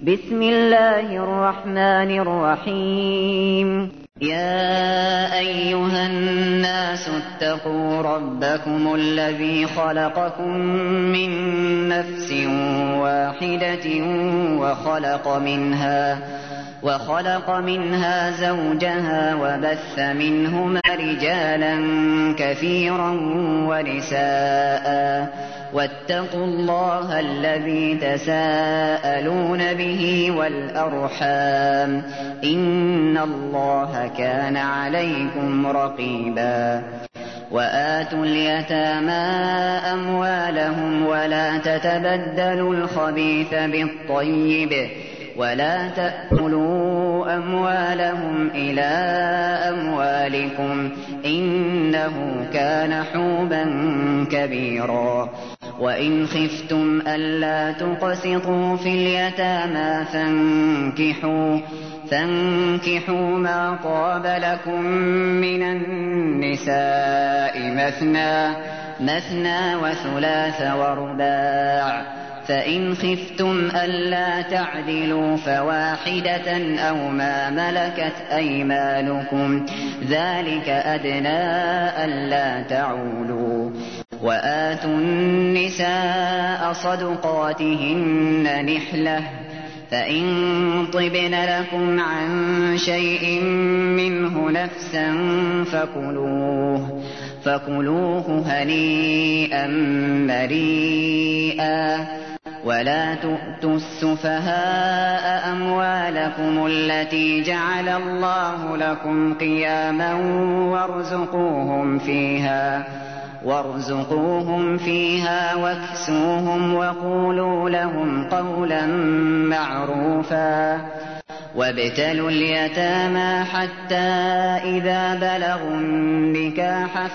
بسم الله الرحمن الرحيم. يا أيها الناس اتقوا ربكم الذي خلقكم من نفس واحدة وخلق منها زوجها وبث منهما رجالا كثيرا ونساء واتقوا الله الذي تساءلون به والأرحام إن الله كان عليكم رقيبا. وآتوا اليتامى أموالهم ولا تتبدلوا الخبيث بالطيب ولا تأكلوا أموالهم إلى أموالكم إنه كان حوبا كبيرا. وإن خفتم ألا تقسطوا في اليتامى فانكحوا ما طاب لكم من النساء مثنى وثلاث ورباع. فإن خفتم ألا تعدلوا فواحدة أو ما ملكت أيمانكم ذلك أدنى ألا تعولوا. وآتوا النساء صدقاتهن نحلة فإن طبن لكم عن شيء منه نفسا فكلوه هنيئا مريئا. ولا تؤتوا السفهاء أموالكم التي جعل الله لكم قياما وارزقوهم فيها واكسوهم وقولوا لهم قولا معروفا. وابتلوا اليتامى حتى إذا بلغوا النكاح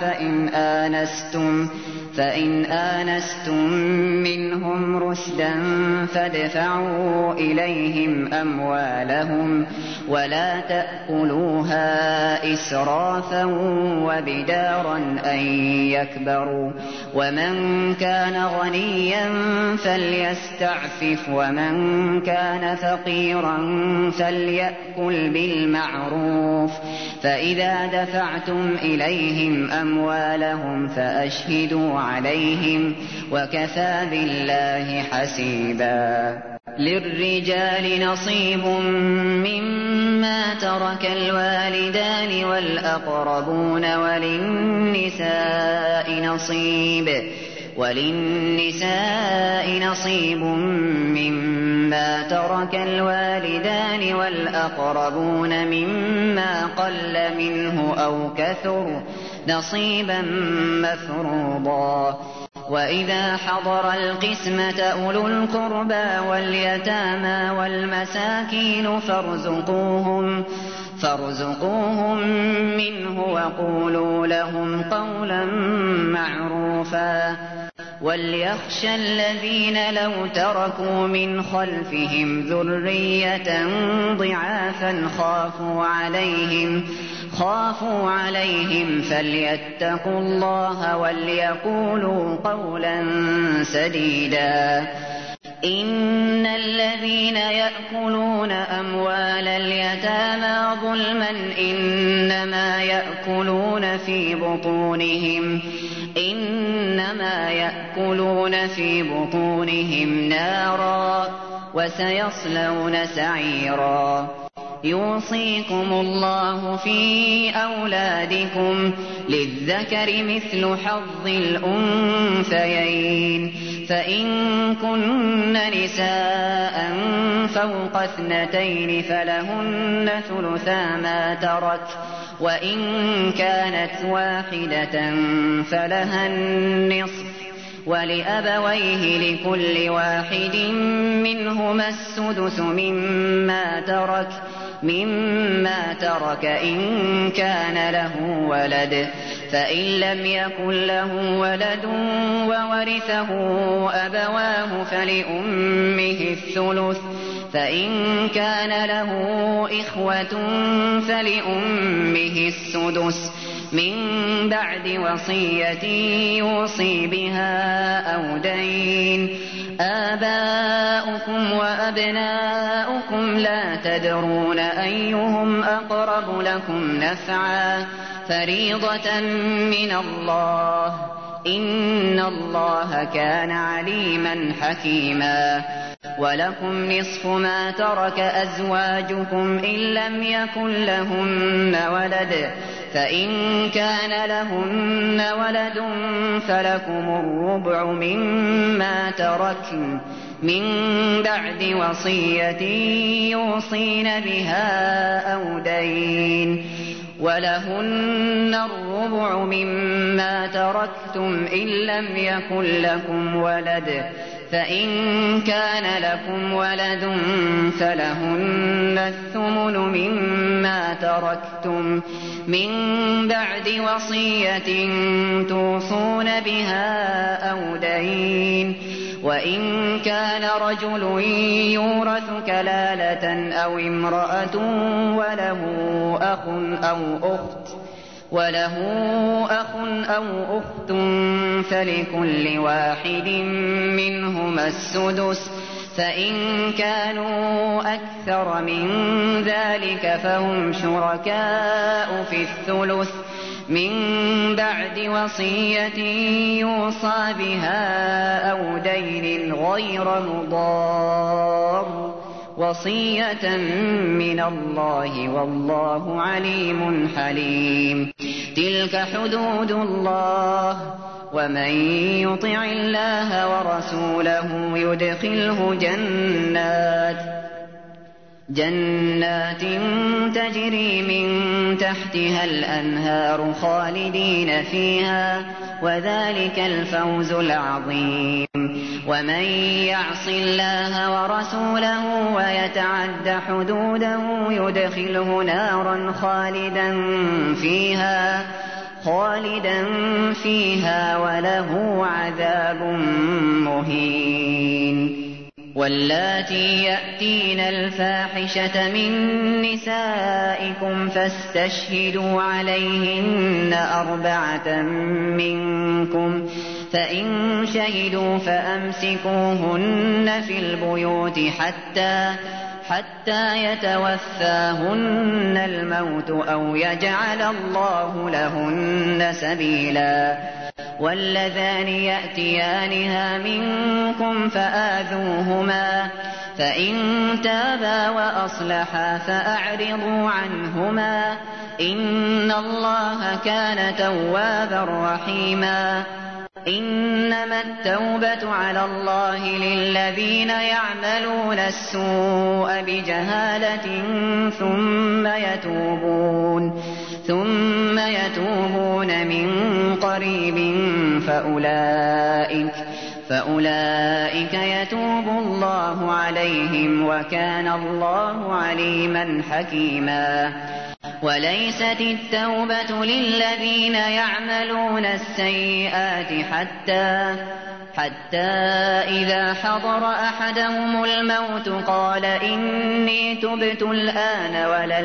فإن آنستم منهم رشدا فادفعوا إليهم أموالهم ولا تأكلوها إسرافا وبدارا أن يكبروا. ومن كان غنيا فليستعفف ومن كان فقيرا فليأكل بالمعروف. فإذا دفعتم إليهم أموالهم فأشهدوا عليهم وكفى بالله حسيبا. للرجال نصيب مما ترك الوالدان والأقربون وللنساء نصيب مما ترك الوالدان والأقربون مما قل منه أو كثر نصيبا مفروضا. وإذا حضر القسمة أولو القربى واليتامى والمساكين فارزقوهم منه وقولوا لهم قولا معروفا. وليخشى الذين لو تركوا من خلفهم ذرية ضعافا خافوا عليهم فليتقوا الله وليقولوا قولا سديدا. إن الذين يأكلون أموال اليتامى ظلما إنما يأكلون في بطونهم نارا وسيصلون سعيرا. يوصيكم الله في أولادكم للذكر مثل حظ الأنثيين. فإن كن نساء فوق 2 فلهن ثلثا ما ترك وإن كانت واحدة فلها النصف ولأبويه لكل واحد منهما السدس مما ترك إن كان له ولد. فإن لم يكن له ولد وورثه أبواه فلأمه الثلث. فإن كان له إخوة فلأمه السدس من بعد وصية يوصي بها أو دين. آباؤكم وأبناؤكم لا تدرون أيهم أقرب لكم نفعا فريضة من الله إن الله كان عليما حكيما ولكم نصف ما ترك أزواجكم إن لم يكن لهن ولد فإن كان لهن ولد فلكم الربع مما تركن من بعد وصية يوصين بها أو دين ولهن الربع مما تركتم إن لم يكن لكم ولد فإن كان لكم ولد فلهن الثمن مما تركتم من بعد وصية توصون بها أو دين وإن كان رجل يورث كلالة أو امرأة وله أخ أو أخت فلكل واحد منهما السدس فإن كانوا أكثر من ذلك فهم شركاء في الثلث من بعد وصية يوصى بها أو دين غير مضار وصية من الله والله عليم حليم تلك حدود الله ومن يطع الله ورسوله يدخله جنات تجري من تحتها الأنهار خالدين فيها وذلك الفوز العظيم ومن يعص الله ورسوله ويتعد حدوده يدخله نارا خالدا فيها وله عذاب مهين واللاتي يأتين الفاحشة من نسائكم فاستشهدوا عليهن 4 منكم فإن شهدوا فأمسكوهن في البيوت حتى يتوفاهن الموت أو يجعل الله لهن سبيلا واللذان يأتيانها منكم فآذوهما فإن تابا وأصلحا فأعرضوا عنهما إن الله كان توابا رحيما إنما التوبة على الله للذين يعملون السوء بجهالة ثم يتوبون من قريب فأولئك يتوب الله عليهم وكان الله عليما حكيما وليست التوبة للذين يعملون السيئات حتى إذا حضر أحدهم الموت قال إني تبت الآن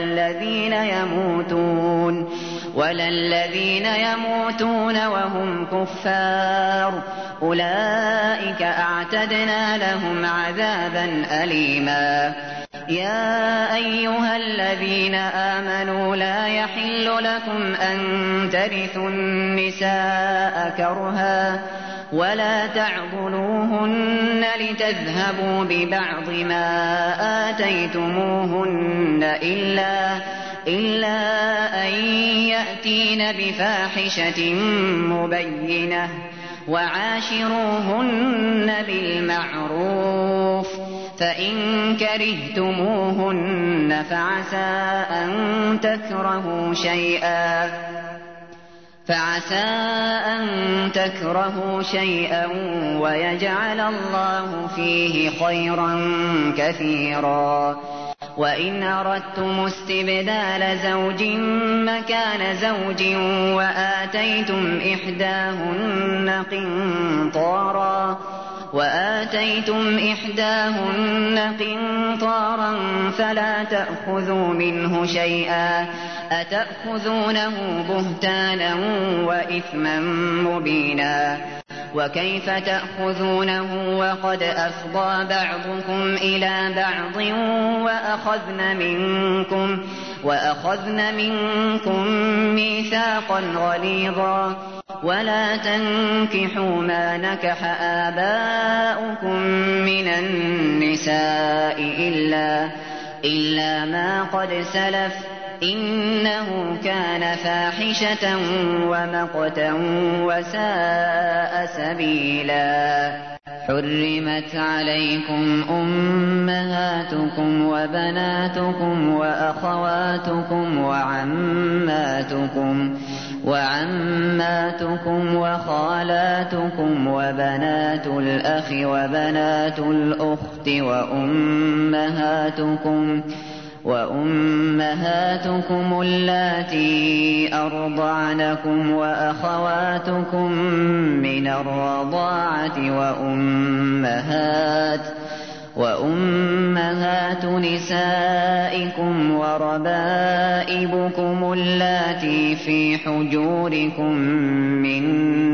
ولا الذين يموتون وهم كفار أولئك أعتدنا لهم عذابا أليما يا أيها الذين آمنوا لا يحل لكم أن ترثوا النساء كرها ولا تعضلوهن لتذهبوا ببعض ما آتيتموهن إلا أن يأتين بفاحشة مبينة وعاشروهن بالمعروف فإن كرهتموهن فعسى أن تكرهوا شيئا ويجعل الله فيه خيرا كثيرا وإن أردتم استبدال زوج مكان زوج وآتيتم إحداهن قنطارا فلا تأخذوا منه شيئا أتأخذونه بهتانا وإثما مبينا وكيف تأخذونه وقد أفضى بعضكم إلى بعض وأخذن منكم ميثاقا غليظا ولا تنكحوا ما نكح آباؤكم من النساء إلا ما قد سلف إنه كان فاحشة ومقتا وساء سبيلا. حرمت عليكم أمهاتكم وبناتكم وأخواتكم وعماتكم وخالاتكم وبنات الأخ وبنات الأخت وأمهاتكم اللاتي أرضعنكم وأخواتكم من الرضاعة وأمهات نسائكم وربائبكم اللاتي في حجوركم من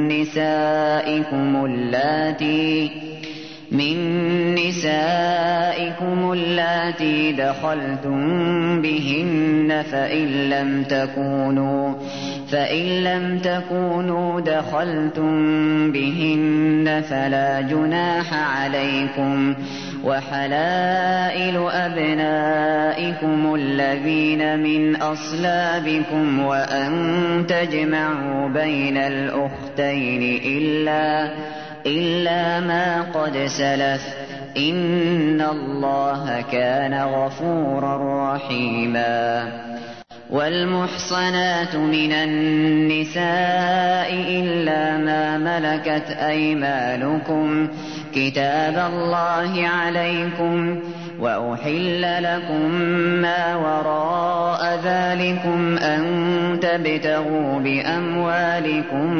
نسائكم اللاتي دخلتم بهن فإن لم تكونوا دخلتم بهن فلا جناح عليكم وحلائل أبنائكم الذين من أصلابكم وأن تجمعوا بين الأختين إلا ما قد سلف إن الله كان غفورا رحيما. والمحصنات من النساء إلا ما ملكت أيمانكم كتاب الله عليكم وأحل لكم ما وراء ذلكم أن تبتغوا بأموالكم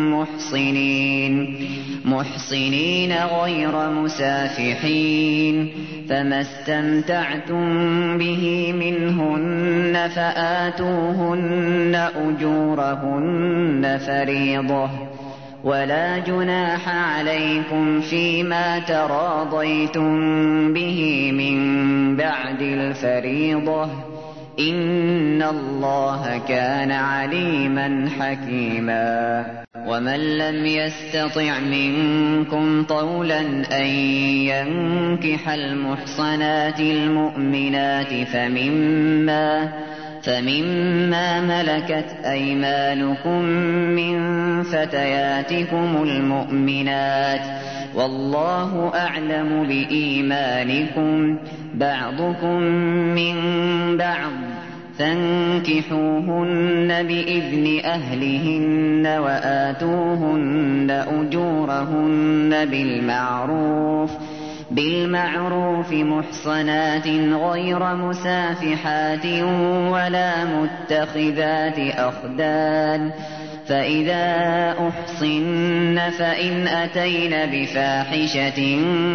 محصنين غير مسافحين فما استمتعتم به منهن فآتوهن أجورهن فريضة ولا جناح عليكم فيما تراضيتم به من بعد الفريضة إن الله كان عليما حكيما. ومن لم يستطع منكم طولا أن ينكح المحصنات المؤمنات فمما ملكت أيمانكم من فتياتكم المؤمنات والله أعلم بإيمانكم بعضكم من بعض فانكحوهن بإذن أهلهن وآتوهن أجورهن بالمعروف محصنات غير مسافحات ولا متخذات أخدان فإذا أحصن فإن أتين بفاحشة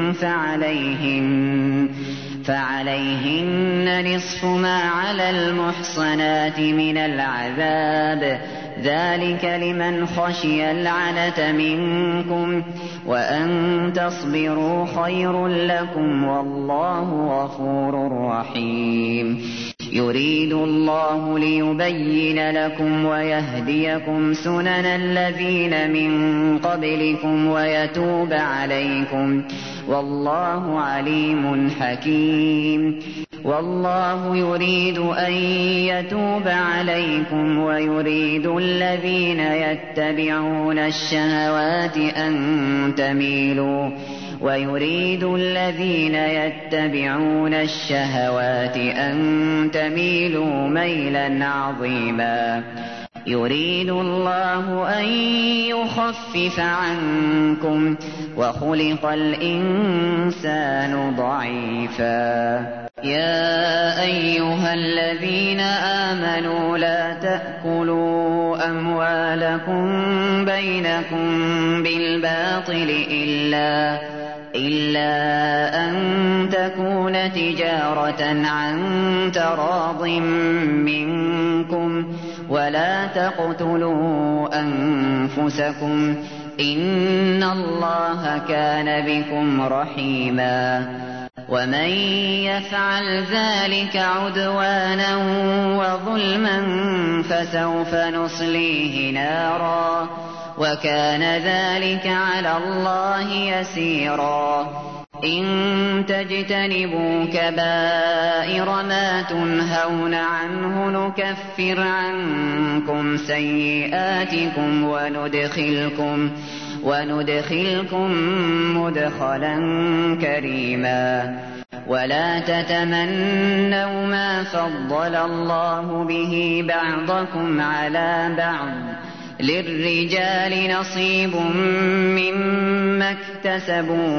فعليهن نصف ما على المحصنات من العذاب ذلك لمن خشي العنة منكم وأن تصبروا خير لكم والله غفور رحيم. يريد الله ليبين لكم ويهديكم سنن الذين من قبلكم ويتوب عليكم والله عليم حكيم. والله يريد أن يتوب عليكم ويريد الذين يتبعون الشهوات أن تميلوا ميلا عظيما. يريد الله أن يخفف عنكم وخلق الإنسان ضعيفا. يا أيها الذين آمنوا لا تأكلوا أموالكم بينكم بالباطل إلا أن تكون تجارة عن تراض منكم ولا تقتلوا أنفسكم إن الله كان بكم رحيما ومن يفعل ذلك عدوانا وظلما فسوف نصليه نارا وكان ذلك على الله يسيرا إن تجتنبوا كبائر ما تنهون عنه نكفر عنكم سيئاتكم وندخلكم مدخلا كريما ولا تتمنوا ما فضل الله به بعضكم على بعض للرجال نصيب مما اكتسبوا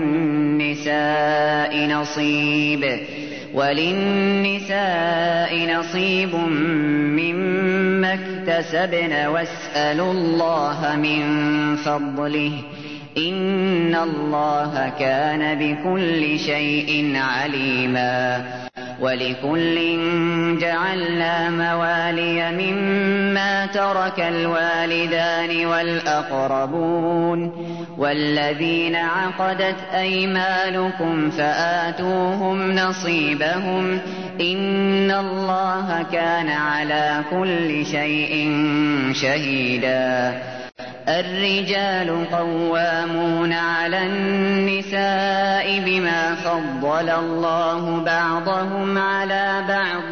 وللنساء نصيب مما اكتسبن واسألوا الله من فضله إن الله كان بكل شيء عليما ولكل جعلنا موالي مما ترك الوالدان والأقربون والذين عقدت أيمانكم فآتوهم نصيبهم إن الله كان على كل شيء شهيدا الرجال قوامون على النساء بما فضل الله بعضهم على بعض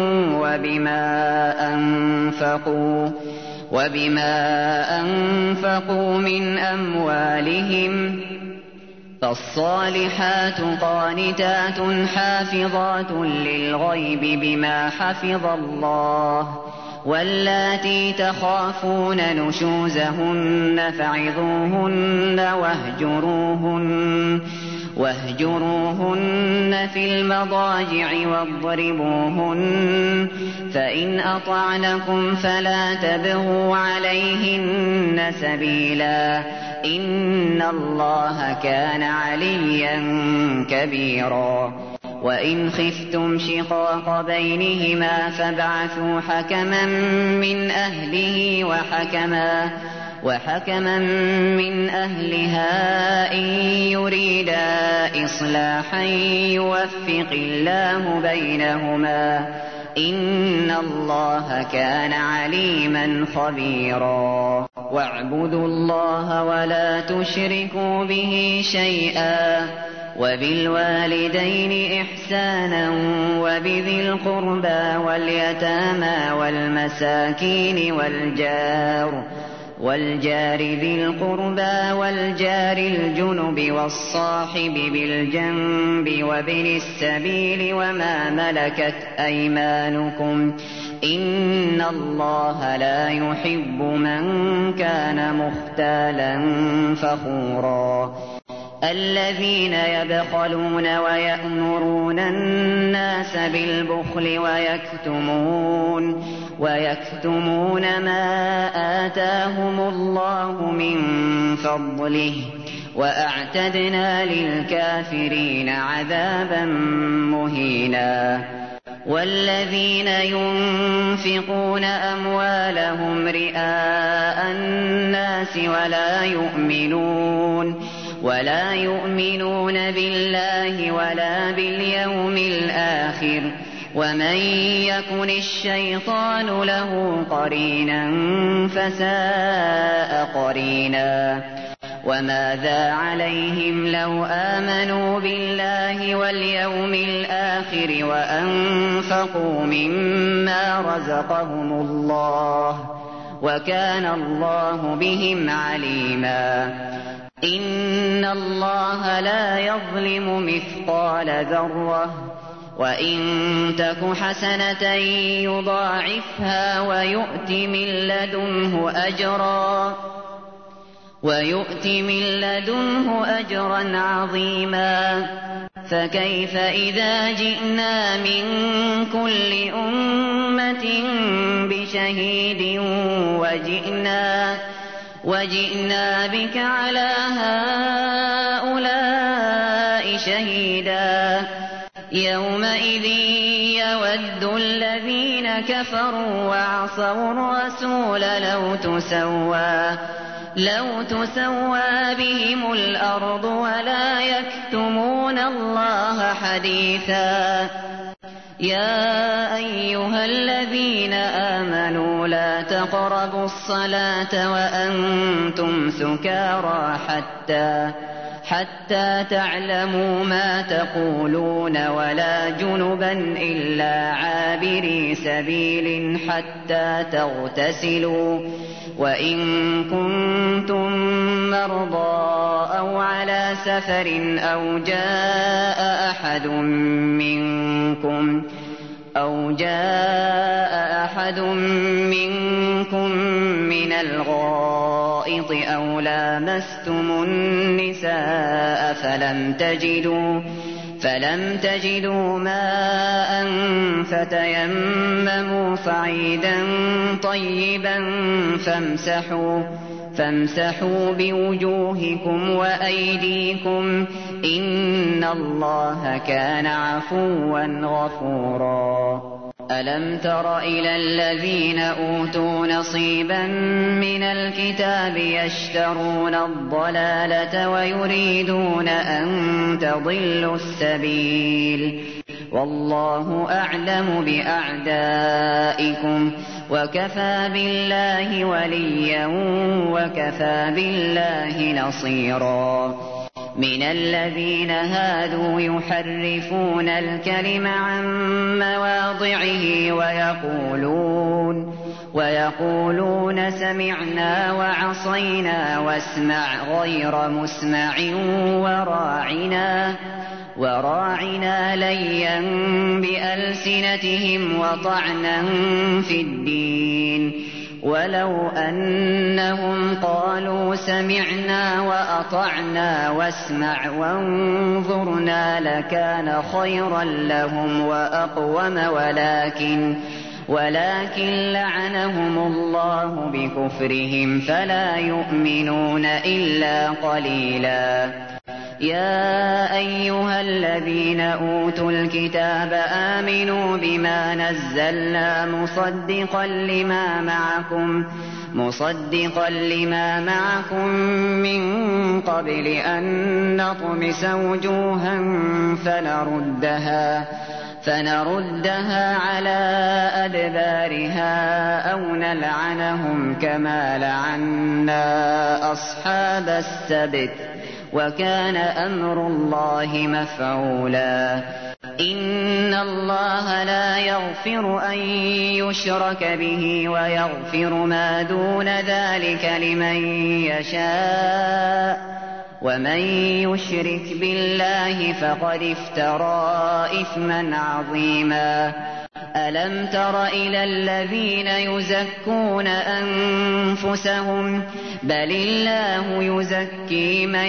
وبما أنفقوا من أموالهم فالصالحات قانتات حافظات للغيب بما حفظ الله واللاتي تخافون نشوزهن فعظوهن واهجروهن في المضاجع واضربوهن فإن أطعنكم فلا تبغوا عليهن سبيلا إن الله كان عليا كبيرا وإن خفتم شقاق بينهما فابعثوا حكما من أهله وحكما من أهلها إن يريدا إصلاحا يوفق الله بينهما إن الله كان عليما خبيرا واعبدوا الله ولا تشركوا به شيئا وبالوالدين إحسانا وبذي القربى واليتامى والمساكين والجار ذي القربى والجار الجنب والصاحب بالجنب وابن السبيل وما ملكت أيمانكم إن الله لا يحب من كان مختالا فخورا الذين يبخلون ويأمرون الناس بالبخل ويكتمون ما آتاهم الله من فضله وأعتدنا للكافرين عذابا مهينا والذين ينفقون أموالهم رئاء الناس ولا يؤمنون بالله ولا باليوم الآخر ومن يكن الشيطان له قرينا فساء قرينا وماذا عليهم لو آمنوا بالله واليوم الآخر وأنفقوا مما رزقهم الله وكان الله بهم عليما إن الله لا يظلم مثقال ذرة وإن تك حسنة يضاعفها ويؤت من لدنه أجرا عظيما فكيف إذا جئنا من كل أمة بشهيد وجئنا بك على هؤلاء شهيدا يومئذ يود الذين كفروا وعصوا الرسول لو تسوى بهم الأرض ولا يكتمون الله حديثا يا أيها الذين آمنوا لا تقربوا الصلاة وأنتم سكارى حتى تعلموا ما تقولون ولا جنبا إلا عابري سبيل حتى تغتسلوا وإن كنتم مرضى أو على سفر أو جاء أحد منكم من الغائط أو لامستم النساء فلم تجدوا ماء فتيمموا صعيدا طيبا فامسحوا بوجوهكم وأيديكم إن الله كان عفوا غفورا ألم تر إلى الذين أوتوا نصيبا من الكتاب يشترون الضلالة ويريدون أن تضلوا السبيل والله أعلم بأعدائكم وكفى بالله وليا وكفى بالله نصيرا من الذين هادوا يحرفون الكلم عن مواضعه ويقولون سمعنا وعصينا واسمع غير مسمع وراعنا ليا بألسنتهم وطعنا في الدين ولو أنهم قالوا سمعنا وأطعنا واسمع وانظرنا لكان خيرا لهم وأقوم ولكن لعنهم الله بكفرهم فلا يؤمنون إلا قليلا يا أيها الذين أوتوا الكتاب آمنوا بما نزلنا مصدقا لما معكم من قبل أن نطمس وجوها فنردها على أدبارها أو نلعنهم كما لعنا أصحاب السبت وكان أمر الله مفعولا إن الله لا يغفر أن يشرك به ويغفر ما دون ذلك لمن يشاء ومن يشرك بالله فقد افترى إثما عظيما ألم تر إلى الذين يزكون أنفسهم بل الله يزكي من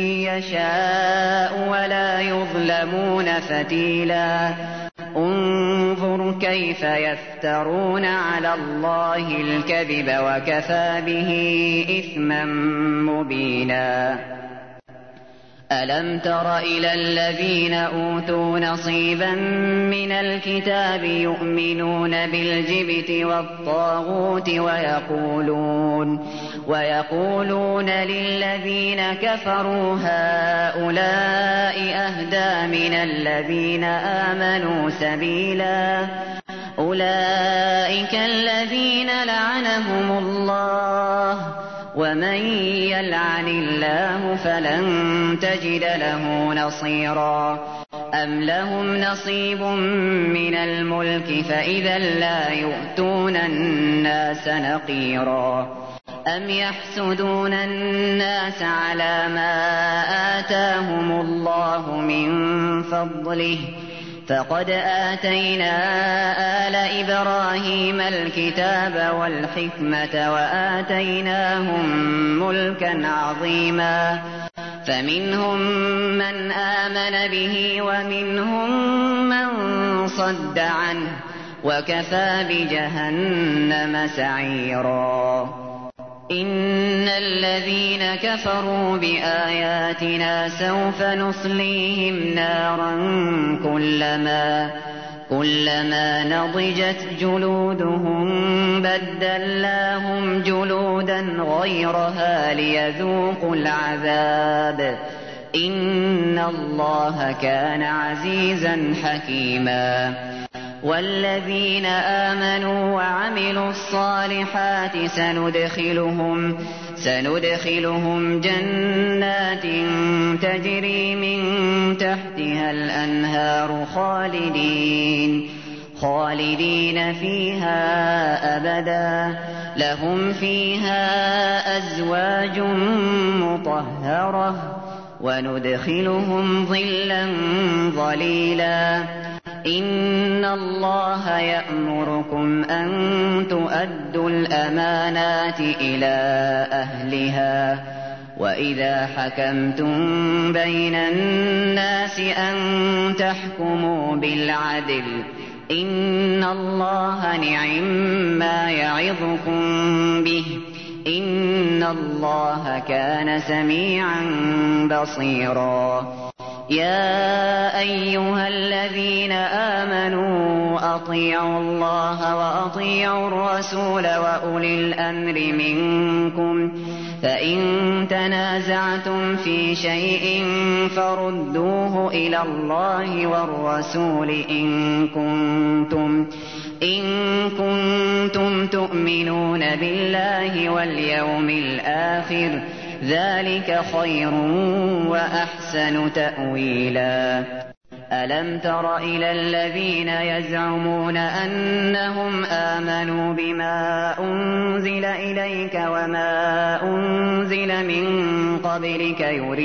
يشاء ولا يظلمون فتيلا انظر كيف يفترون على الله الكذب وكفى به إثما مبينا ألم تر إلى الذين أوتوا نصيبا من الكتاب يؤمنون بالجبت والطاغوت ويقولون للذين كفروا هؤلاء أهدى من الذين آمنوا سبيلا أولئك الذين لعنهم الله ومن يلعن الله فلن تجد له نصيرا أم لهم نصيب من الملك فإذا لا يؤتون الناس نقيرا أم يحسدون الناس على ما آتاهم الله من فضله فقد آتينا آل إبراهيم الكتاب والحكمة وآتيناهم ملكا عظيما فمنهم من آمن به ومنهم من صد عنه وكفى بجهنم سعيرا إن الذين كفروا بآياتنا سوف نصليهم نارا كلما نضجت جلودهم بدلناهم جلودا غيرها ليذوقوا العذاب إن الله كان عزيزا حكيما والذين آمنوا وعملوا الصالحات سندخلهم جنات تجري من تحتها الأنهار خالدين فيها أبدا لهم فيها أزواج مطهرة وندخلهم ظلا ظليلا إن الله يأمركم أن تؤدوا الأمانات إلى أهلها وإذا حكمتم بين الناس أن تحكموا بالعدل إن الله نعم يعظكم به إن الله كان سميعا بصيرا يا أيها الذين آمنوا أطيعوا الله وأطيعوا الرسول وأولي الأمر منكم فإن تنازعتم في شيء فردوه إلى الله والرسول إن كنتم تؤمنون بالله واليوم الآخر ذلك خير وأحسن تأويلا ألم تر إلى الذين يزعمون أنهم آمنوا بما أنزل إليك وما أنزل من قبلك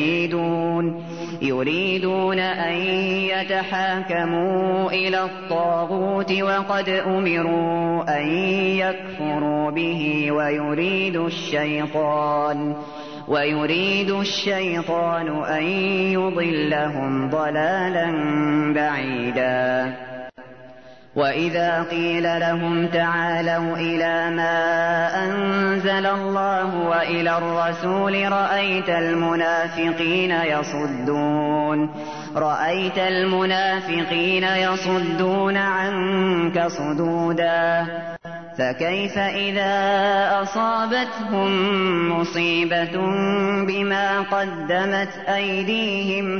يريدون أن يتحاكموا إلى الطاغوت وقد أمروا أن يكفروا به ويريد الشيطان أن يضلهم ضلالا بعيدا وإذا قيل لهم تعالوا إلى ما أنزل الله وإلى الرسول رأيت المنافقين يصدون عنك صدودا فكيف إذا أصابتهم مصيبة بما قدمت أيديهم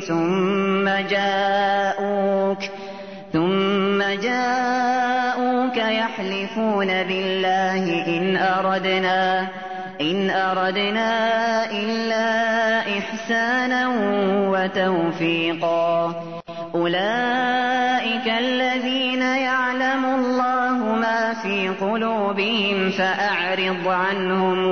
ثم جاءوك يحلفون بالله إن أردنا إلا إحسانا وتوفيقا أولئك الذين يعلم الله ما في قلوبهم فأعرض عنهم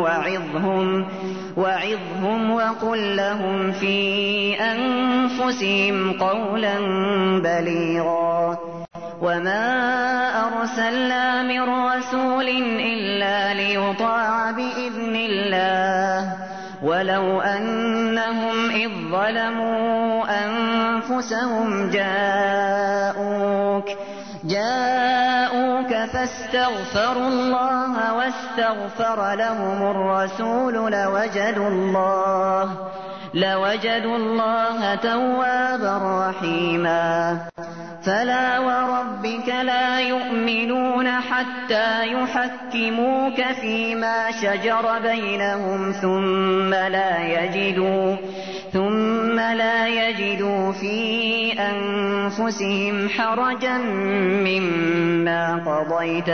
وعظهم وقل لهم في أنفسهم قولا بليغا وما أرسلنا من رسول إلا ليطاع بإذن الله ولو أنهم إذ ظلموا أنفسهم جاءوك فاستغفروا الله واستغفر لهم الرسول لوجدوا الله توابا رحيما فلا وربك لا يؤمنون حتى يحكموك فيما شجر بينهم ثم لا يجدوا في أنفسهم حرجا مما قضيت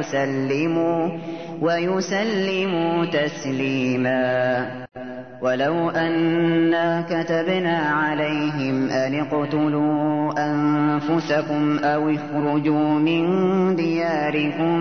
ويسلموا تسليما ولو أنا كتبنا عليهم أن اقتلوا أنفسكم أو اخرجوا من دياركم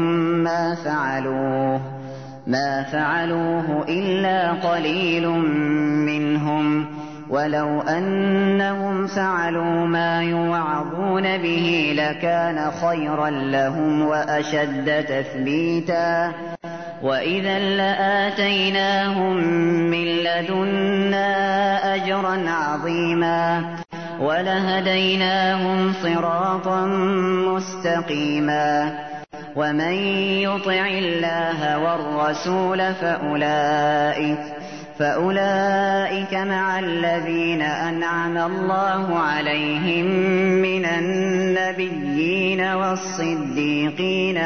ما فعلوه إلا قليل منهم ولو أنهم فعلوا ما يوعظون به لكان خيرا لهم وأشد تثبيتا وإذا لآتيناهم من لدنا أجرا عظيما ولهديناهم صراطا مستقيما ومن يطع الله والرسول فأولئك مع الذين أنعم الله عليهم من النبيين والصديقين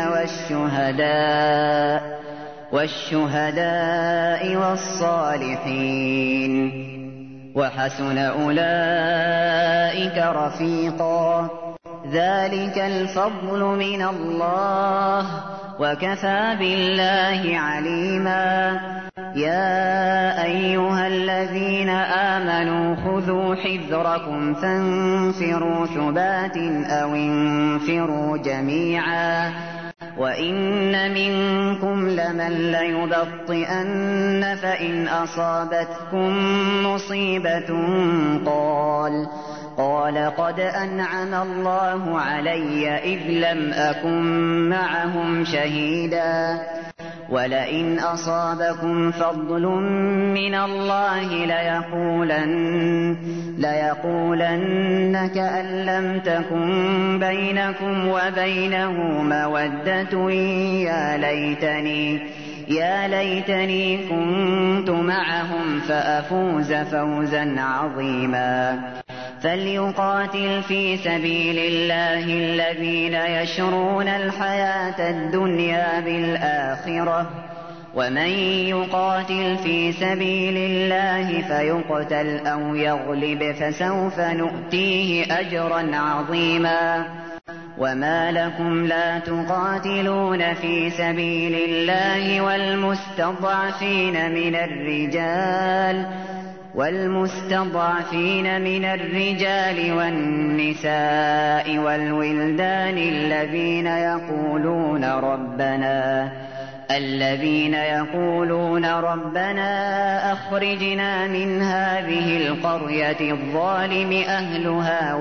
والشهداء والصالحين، وحسن أولئك رفيقا. ذلك الفضل من الله، وكفى بالله عليما. يا أيها الذين آمنوا خذوا حذركم فانفروا ثبات أو انفروا جميعا، وإن منكم لمن ليبطئن فإن أصابتكم مصيبة قال قد أنعم الله علي إذ لم أكن معهم شهيدا. ولئن أصابكم فضل من الله ليقولن كأن لم تكن بينكم وبينه مودة يا ليتني كنت معهم فأفوز فوزا عظيما. فليقاتل في سبيل الله الذين يشرون الحياة الدنيا بالآخرة، ومن يقاتل في سبيل الله فيقتل أو يغلب فسوف نؤتيه أجرا عظيما. وما لكم لا تقاتلون في سبيل الله والمستضعفين من الرجال والنساء والولدان الذين يقولون ربنا أخرجنا من هذه القرية الظالم أهلها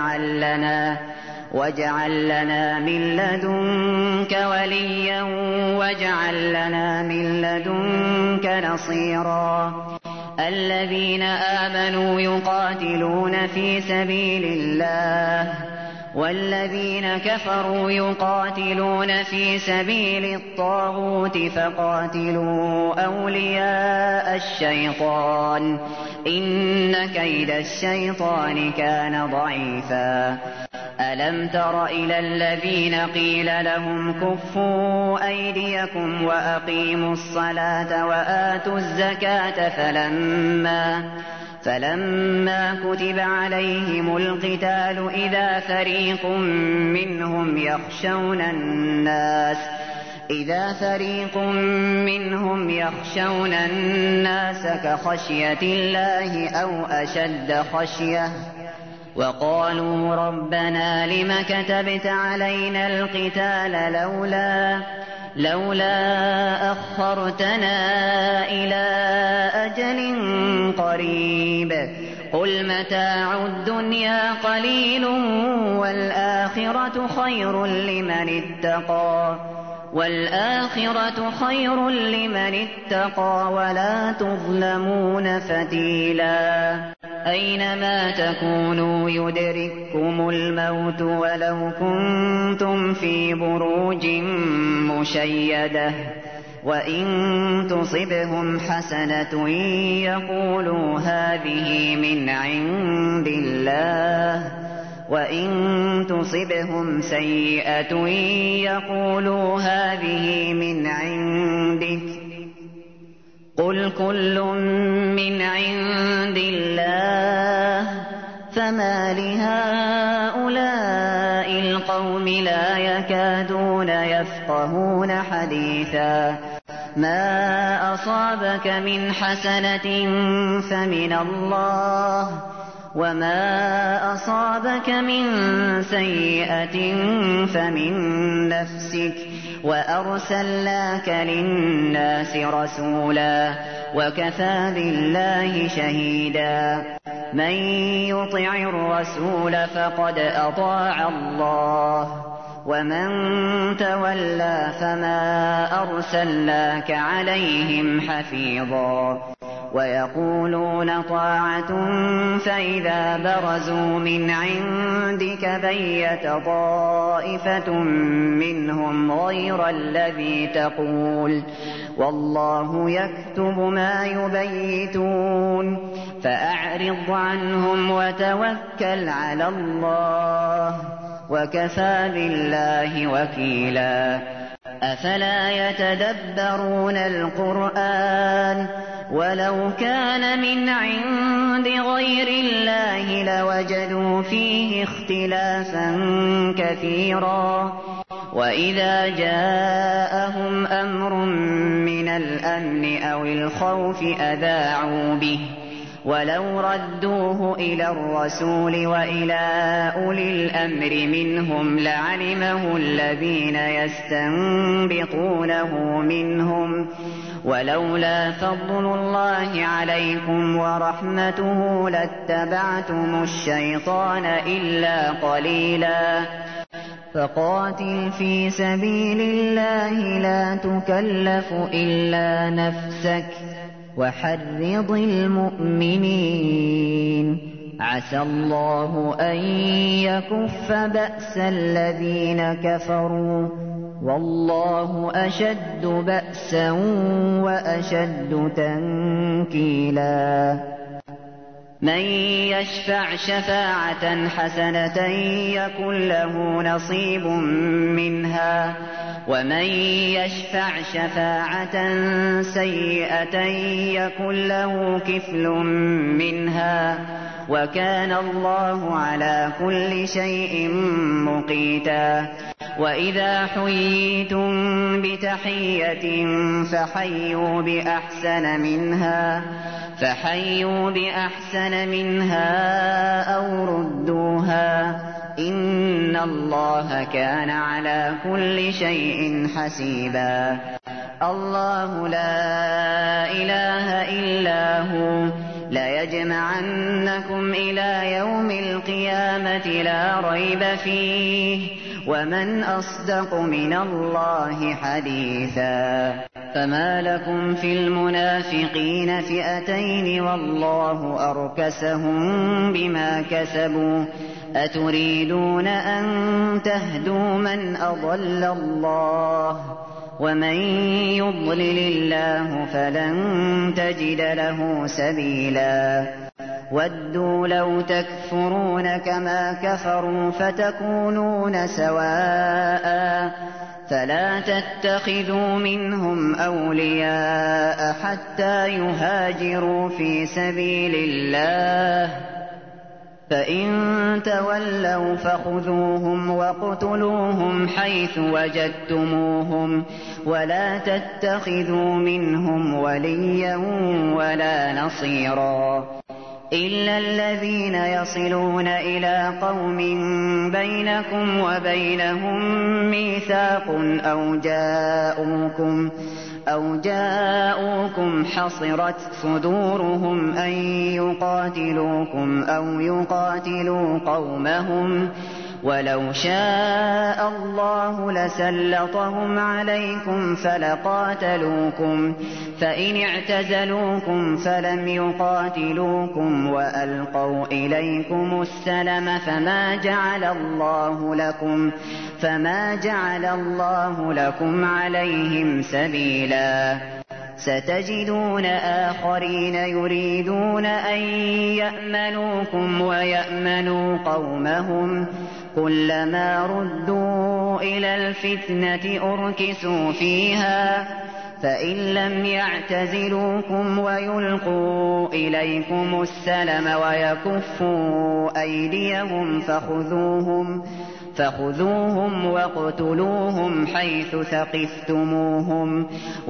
واجعل لنا من لدنك وليا واجعل لنا من لدنك نصيرا. الذين آمنوا يقاتلون في سبيل الله، والذين كفروا يقاتلون في سبيل الطاغوت فقاتلوا أولياء الشيطان إن كيد الشيطان كان ضعيفا. ألم تر إلى الذين قيل لهم كفوا أيديكم وأقيموا الصلاة وآتوا الزكاة فلما كتب عليهم القتال إذا فريق منهم يخشون الناس كخشية الله أو أشد خشية، وقالوا ربنا لم كتبت علينا القتال لولا أخرتنا إلى أجل قريب. قل متاع الدنيا قليل والآخرة خير لمن اتقى ولا تظلمون فتيلا. أينما تكونوا يدرككم الموت ولو كنتم في بروج مشيدة، وإن تصبهم حسنة يقولوا هذه من عند الله، وإن تصبهم سيئة يقولوا هذه من عندك. قل كل من عند الله، فما لهؤلاء القوم لا يكادون يفقهون حديثا. ما أصابك من حسنة فمن الله، وما أصابك من سيئة فمن نفسك، وأرسلناك للناس رسولا وكفى بالله شهيدا. من يطع الرسول فقد أطاع الله، ومن تولى فما أرسلناك عليهم حفيظا. ويقولون طاعة فإذا برزوا من عندك بيت طائفة منهم غير الذي تقول والله يكتب ما يبيتون فأعرض عنهم وتوكل على الله وكفى بالله وكيلا أفلا يتدبرون القرآن ولو كان من عند غير الله لوجدوا فيه اختلافا كثيرا وإذا جاءهم أمر من الأمن أو الخوف أذاعوا به ولو ردوه إلى الرسول وإلى أولي الأمر منهم لعلمه الذين يستنبطونه منهم ولولا فضل الله عليكم ورحمته لاتبعتم الشيطان إلا قليلا فقاتل في سبيل الله لا تكلف إلا نفسك وحرض المؤمنين عسى الله أن يكف بأس الذين كفروا والله أشد بأسا وأشد تنكيلا من يشفع شفاعة حسنة يكن له نصيب منها ومن يشفع شفاعة سيئة يكن له كفل منها وكان الله على كل شيء مقيتا وإذا حييتم بتحية فحيوا بأحسن منها أو ردوها إن الله كان على كل شيء حسيبا الله لا إله إلا هو ليجمعنكم إلى يوم القيامة لا ريب فيه ومن أصدق من الله حديثا فما لكم في المنافقين فئتين والله أركسهم بما كسبوا أتريدون أن تهدوا من أضل الله ومن يضلل الله فلن تجد له سبيلا ودوا لو تكفرون كما كفروا فتكونون سواء فلا تتخذوا منهم أولياء حتى يهاجروا في سبيل الله فإن تولوا فخذوهم وَاقْتُلُوهُمْ حيث وجدتموهم ولا تتخذوا منهم وليا ولا نصيرا إلا الذين يصلون إلى قوم بينكم وبينهم ميثاق أو جاءوكم حصرت صدورهم أن يقاتلوكم أو يقاتلوا قومهم ولو شاء الله لسلطهم عليكم فلقاتلوكم فإن اعتزلوكم فلم يقاتلوكم وألقوا إليكم السلم فما جعل الله لكم عليهم سبيلا ستجدون آخرين يريدون أن يأمنوكم ويأمنوا قومهم كلما ردوا إلى الفتنة أركسوا فيها فإن لم يعتزلوكم ويلقوا إليكم السلم ويكفوا أيديهم فخذوهم واقتلوهم حيث ثقفتموهم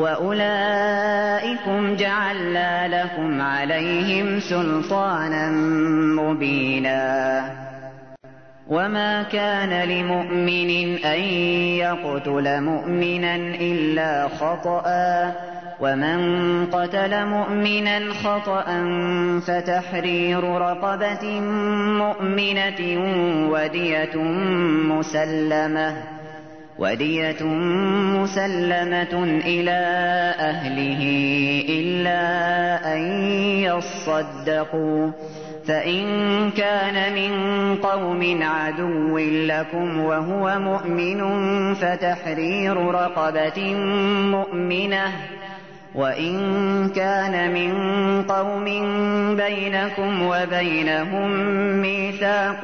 وأولئكم جعلنا لكم عليهم سلطانا مبينا وما كان لمؤمن أن يقتل مؤمنا إلا خطأ ومن قتل مؤمنا خطأ فتحرير رقبة مؤمنة ودية مسلمة ودية مسلمة إلى أهله إلا أن يصدقوا فإن كان من قوم عدو لكم وهو مؤمن فتحرير رقبة مؤمنة وإن كان من قوم بينكم وبينهم ميثاق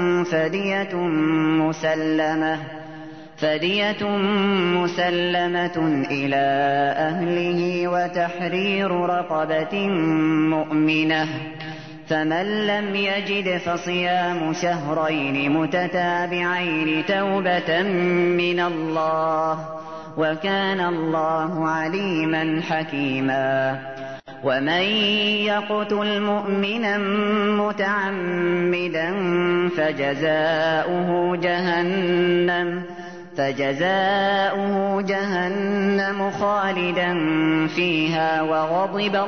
فدية مسلمة إلى أهله وتحرير رقبة مؤمنة فمن لم يجد فصيام شهرين متتابعين توبة من الله وكان الله عليما حكيما ومن يقتل مؤمنا متعمدا فجزاؤه جهنم خالدا فيها وغضب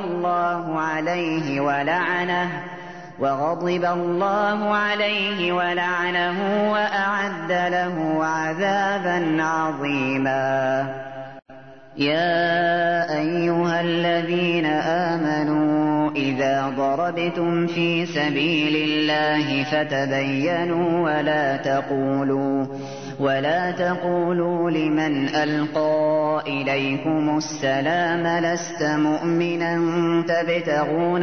الله عليه ولعنه وأعد له عذابا عظيما يا أيها الذين آمنوا إذا ضربتم في سبيل الله فتبينوا ولا تقولوا لمن ألقى إليكم السلام لست مؤمنا تبتغون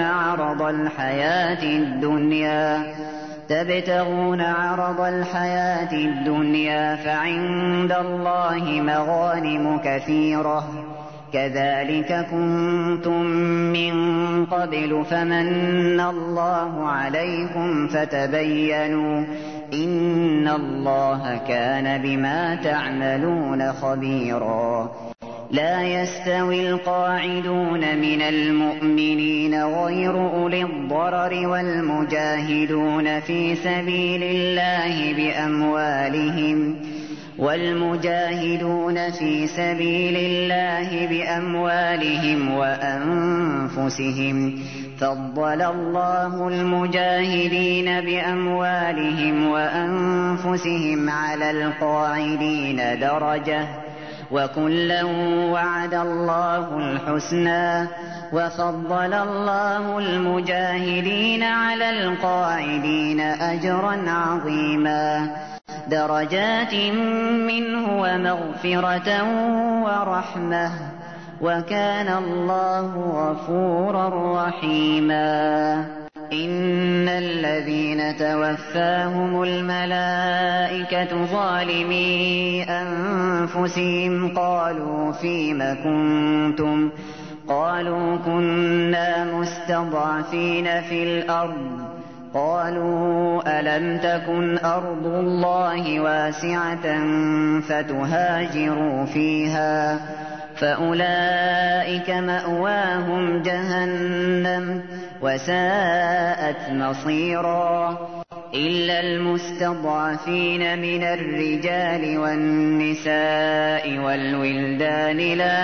عرض الحياة الدنيا فعند الله مغانم كثيرة كذلك كنتم من قبل فمن الله عليكم فتبينوا إن الله كان بما تعملون خبيرا لا يستوي القاعدون من المؤمنين غير أولي الضرر والمجاهدون في سبيل الله بأموالهم وأنفسهم فضل الله المجاهدين بأموالهم وأنفسهم على القاعدين درجة وكلا وعد الله الحسنى وفضل الله المجاهدين على القاعدين أجرا عظيما درجات منه ومغفرة ورحمة وكان الله غفورا رحيما إن الذين توفاهم الملائكة ظالمي أنفسهم قالوا فيم كنتم قالوا كنا مستضعفين في الأرض قالوا ألم تكن أرض الله واسعة فتهاجروا فيها فأولئك مأواهم جهنم وساءت مصيرا إلا المستضعفين من الرجال والنساء والولدان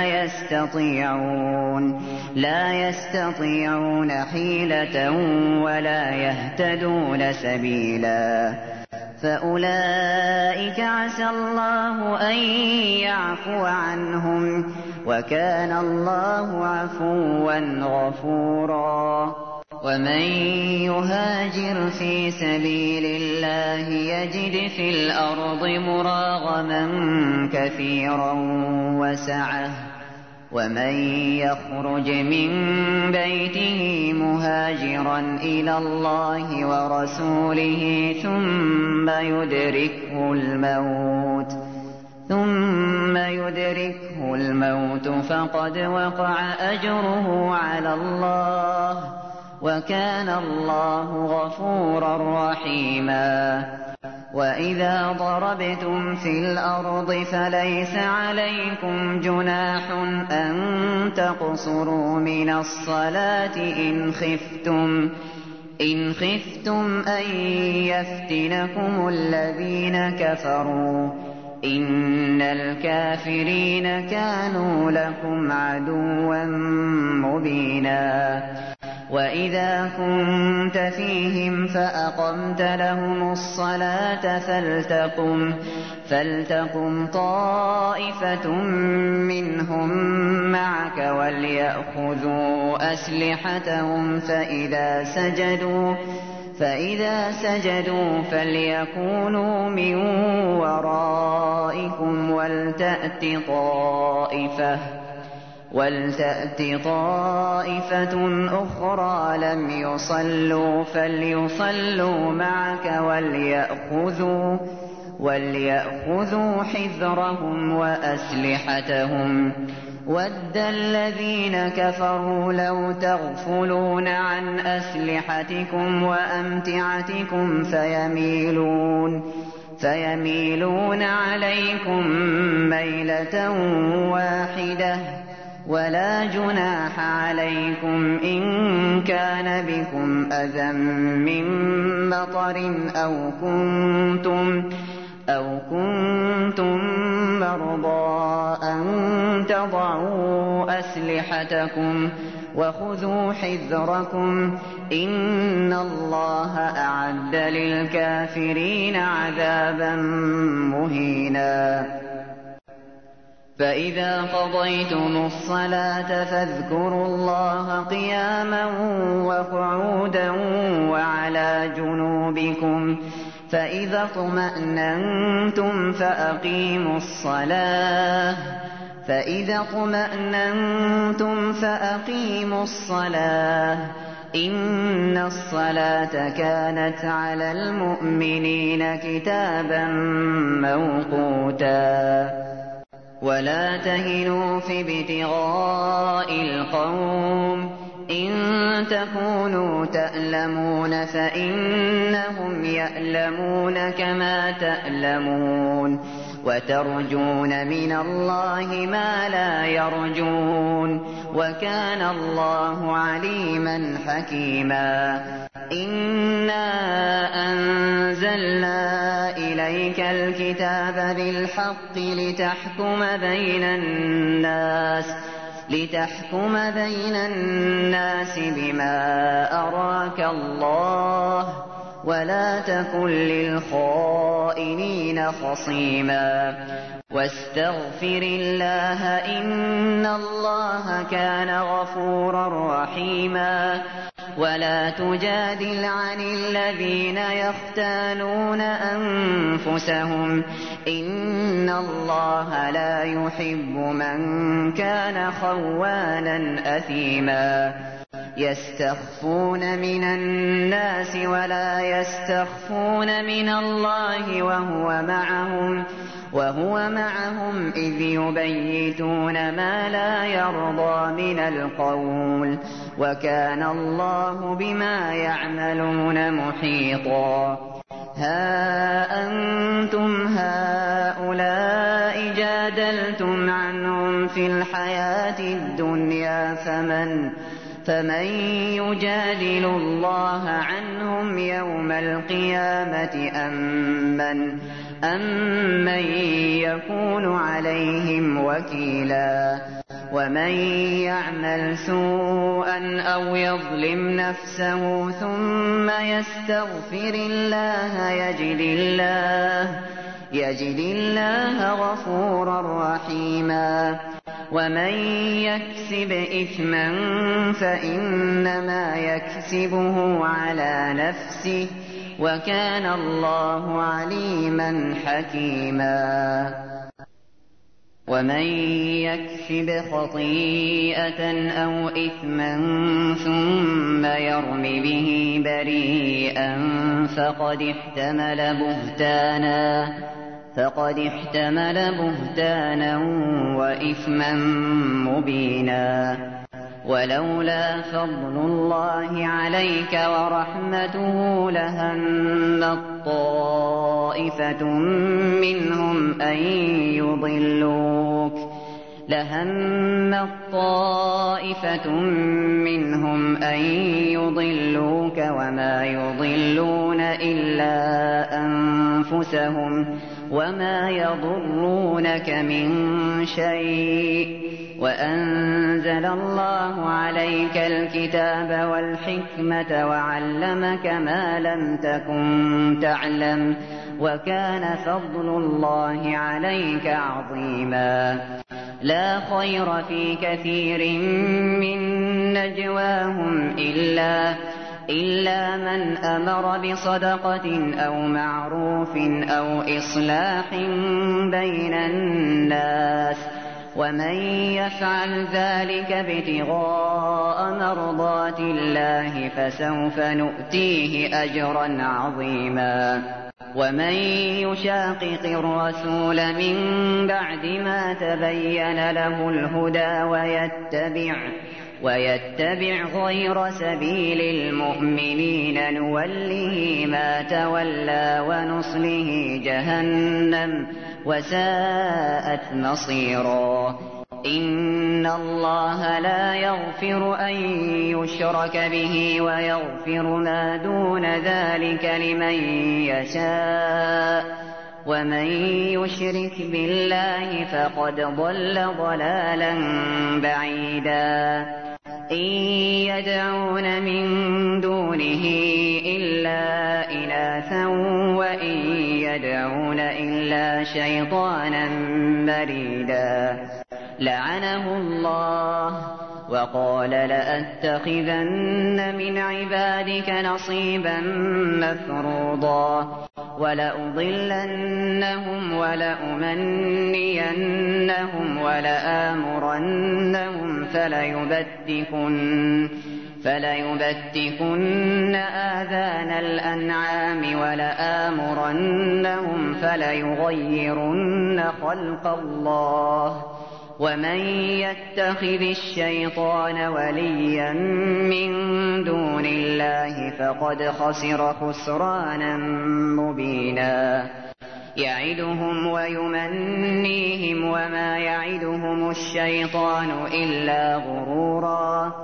لا يستطيعون حيلة ولا يهتدون سبيلا فأولئك عسى الله أن يعفو عنهم وكان الله عفوا غفورا ومن يهاجر في سبيل الله يجد في الأرض مراغما كثيرا وسعة ومن يخرج من بيته مهاجرا إلى الله ورسوله ثم يدركه الموت فقد وقع أجره على الله وكان الله غفورا رحيما وإذا ضربتم في الأرض فليس عليكم جناح أن تقصروا من الصلاة إن خفتم أن يفتنكم الذين كفروا إن الكافرين كانوا لكم عدوا مبينا وإذا كنت فيهم فأقمت لهم الصلاة فلتقم طائفة منهم معك وليأخذوا أسلحتهم فإذا سجدوا فليكونوا من ورائكم ولتأت طائفة أخرى لم يصلوا فليصلوا معك وليأخذوا حذرهم وأسلحتهم. وَدَّ الَّذِينَ كَفَرُوا لَوْ تَغْفُلُونَ عَنْ أَسْلِحَتِكُمْ وَأَمْتِعَتِكُمْ فيميلون عليكم ميلة واحدة. ولا جناح عليكم إن كان بكم أذى من مطر أو كنتم مرضى أن تضعوا أسلحتكم وخذوا حذركم إن الله أعد للكافرين عذابا مهينا. فإذا قضيتم الصلاة فاذكروا الله قياما وقعودا وعلى جنوبكم فإذا اطمأننتم فأقيموا الصلاة إن الصلاة كانت على المؤمنين كتابا موقوتا. ولا تهنوا في ابتغاء القوم إن تكونوا تألمون فإنهم يألمون كما تألمون وترجون من الله ما لا يرجون وكان الله عليما حكيما. إنا أنزلنا إليك الكتاب بالحق لتحكم بين الناس بما أراك الله ولا تكن للخائنين خصيما. واستغفر الله إن الله كان غفورا رحيما. ولا تجادل عن الذين يختانون أنفسهم إن الله لا يحب من كان خوانا أثيما. يستخفون من الناس ولا يستخفون من الله وهو معهم إذ يبيتون ما لا يرضى من القول وكان الله بما يعملون محيطا. ها أنتم هؤلاء جادلتم عنهم في الحياة الدنيا فمن يجادل الله عنهم يوم القيامة أم من يكون عليهم وكيلا. ومن يعمل سوءا أو يظلم نفسه ثم يستغفر الله يجد الله غفورا رحيما. ومن يكسب إثما فإنما يكسبه على نفسه وكان الله عليما حكيما. ومن يكسب خطيئة أو إثما ثم يرم به بريئا فقد احتمل بهتانا وإثما مبينا. ولولا فضل الله عليك ورحمته لهمت طائفة منهم أن يضلوك وما يضلون إلا أنفسهم وما يضرونك من شيء، وأنزل الله عليك الكتاب والحكمة وعلمك ما لم تكن تعلم، وكان فضل الله عليك عظيما. لا خير في كثير من نجواهم إلا من أمر بصدقة أو معروف أو إصلاح بين الناس، ومن يفعل ذلك ابتغاء مرضات الله فسوف نؤتيه أجرا عظيما. ومن يشاقق الرسول من بعد ما تبين له الهدى ويتبع غير سبيل المؤمنين نوله ما تولى ونصله جهنم وساءت مصيرا. إن الله لا يغفر أن يشرك به ويغفر ما دون ذلك لمن يشاء، ومن يشرك بالله فقد ضل ضلالا بعيدا. إن يدعون من دونه إلا إناثا وإن يدعون إلا شيطانا مريدا. لعنه الله وقال لأتخذن من عبادك نصيبا مفروضا، ولأضلنهم ولأمنينهم ولآمرنهم فليبتكن آذان الأنعام ولآمرنهم فليغيرن خلق الله. ومن يتخذ الشيطان وليا من دون الله فقد خسر خسرانا مبينا. يعدهم ويمنيهم وما يعدهم الشيطان إلا غرورا.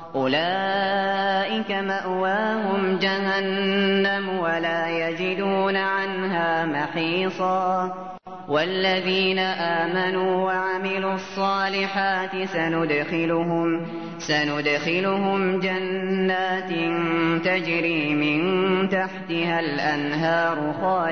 أولئك مأواهم جهنم ولا يجدون عنها محيصا. والذين آمنوا وعملوا الصالحات سندخلهم جنات تجري من تحتها الأنهار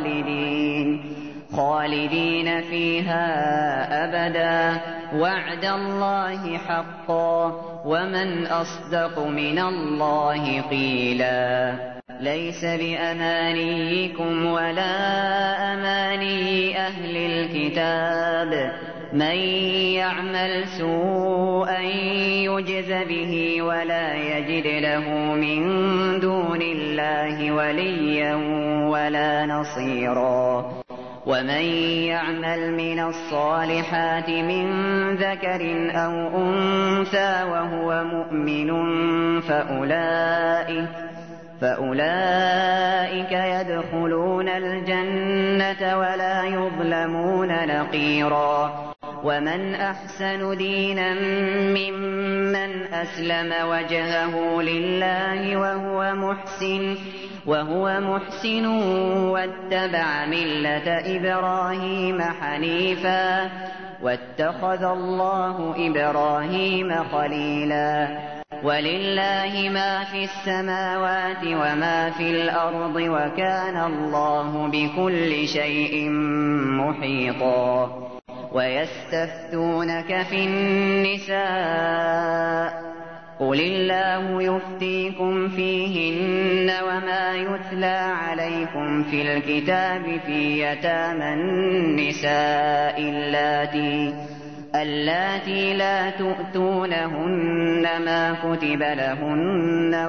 خالدين فيها أبدا، وعد الله حقا، ومن أصدق من الله قيلا. ليس بأمانيكم ولا أماني أهل الكتاب، من يعمل سوءا يجز به ولا يجد له من دون الله وليا ولا نصيرا. ومن يعمل من الصالحات من ذكر أو أنثى وهو مؤمن فأولئك يدخلون الجنة ولا يظلمون نقيرا. ومن أحسن دينا ممن أسلم وجهه لله وهو محسن واتبع ملة إبراهيم حنيفا، واتخذ الله إبراهيم خليلا. ولله ما في السماوات وما في الأرض، وكان الله بكل شيء محيطا. ويستفتونك في النساء، قل الله يفتيكم فيهن وما يتلى عليكم في الكتاب في يتامى النساء اللاتي لا تؤتونهن ما كتب لهن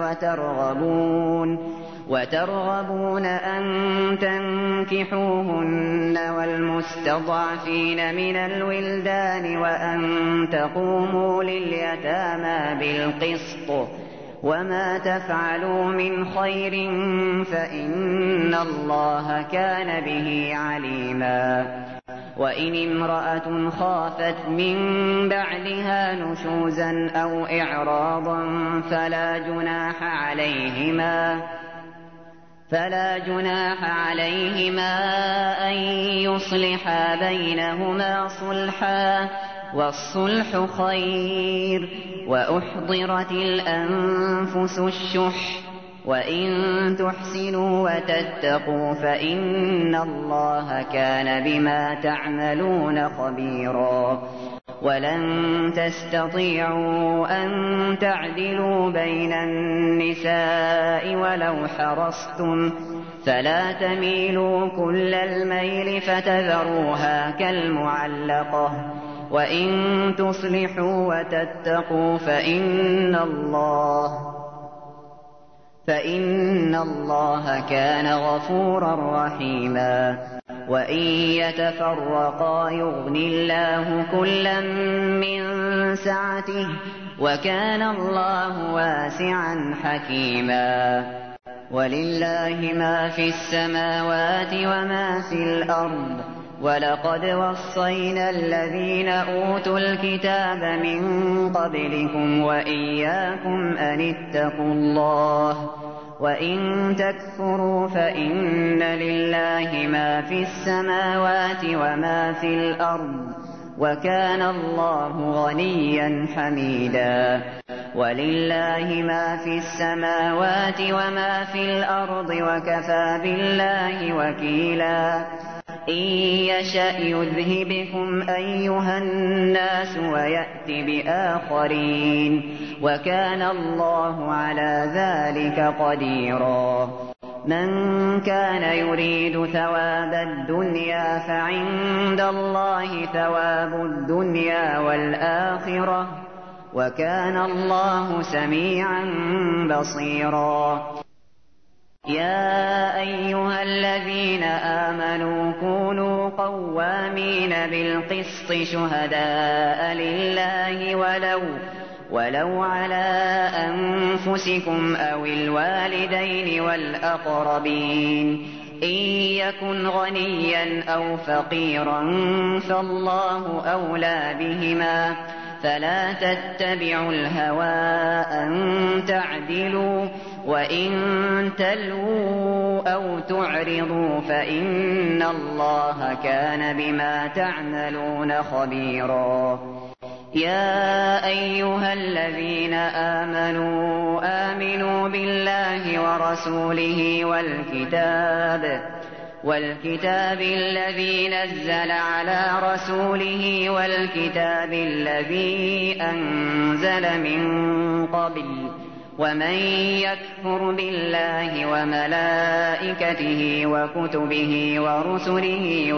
وترغبون أن تنكحوهن والمستضعفين من الولدان وأن تقوموا لليتامى بالقسط، وما تفعلوا من خير فإن الله كان به عليما. وإن امرأة خافت من بعلها نشوزا فلا جناح عليهما أن يصلحا بينهما صلحا، والصلح خير. وأحضرت الأنفس الشح، وإن تحسنوا وتتقوا فإن الله كان بما تعملون خبيرا. ولن تستطيعوا أن تعدلوا بين النساء ولو حرصتم، فلا تميلوا كل الميل فتذروها كالمعلقة. وإن تصلحوا وتتقوا فإن الله كان غفورا رحيما. وإن يتفرقا يغن الله كلا من سعته، وكان الله واسعا حكيما. ولله ما في السماوات وما في الأرض، ولقد وصينا الذين أوتوا الكتاب من قبلكم وإياكم أن اتقوا الله. وإن تكفروا فإن لله ما في السماوات وما في الأرض، وكان الله غنيا حميدا. ولله ما في السماوات وما في الأرض، وكفى بالله وكيلا. إن يشأ يذهبكم أيها الناس ويأت بآخرين، وكان الله على ذلك قديرا. من كان يريد ثواب الدنيا فعند الله ثواب الدنيا والآخرة، وكان الله سميعا بصيرا. يا أيها الذين آمنوا كونوا قوامين بالقسط شهداء لله ولو على أنفسكم أو الوالدين والأقربين. إن يكن غنيا أو فقيرا فالله أولى بهما، فلا تتبعوا الهوى أن تعدلوا، وإن تلووا أو تعرضوا فإن الله كان بما تعملون خبيرا. يا أيها الذين آمنوا بالله ورسوله والكتاب الذي نزل على رسوله والكتاب الذي أنزل من قبل. ومن يكفر بالله وملائكته وكتبه ورسله